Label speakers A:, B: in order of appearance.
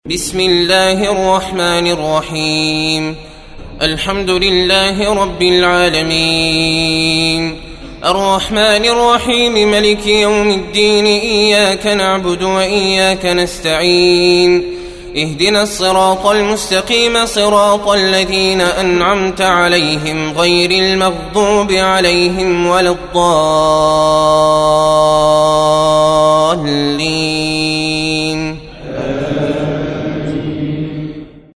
A: بسم الله الرحمن الرحيم. الحمد لله رب العالمين الرحمن الرحيم ملك يوم الدين. إياك نعبد وإياك نستعين. اهدنا الصراط المستقيم صراط الذين أنعمت عليهم غير المغضوب عليهم ولا الضالين.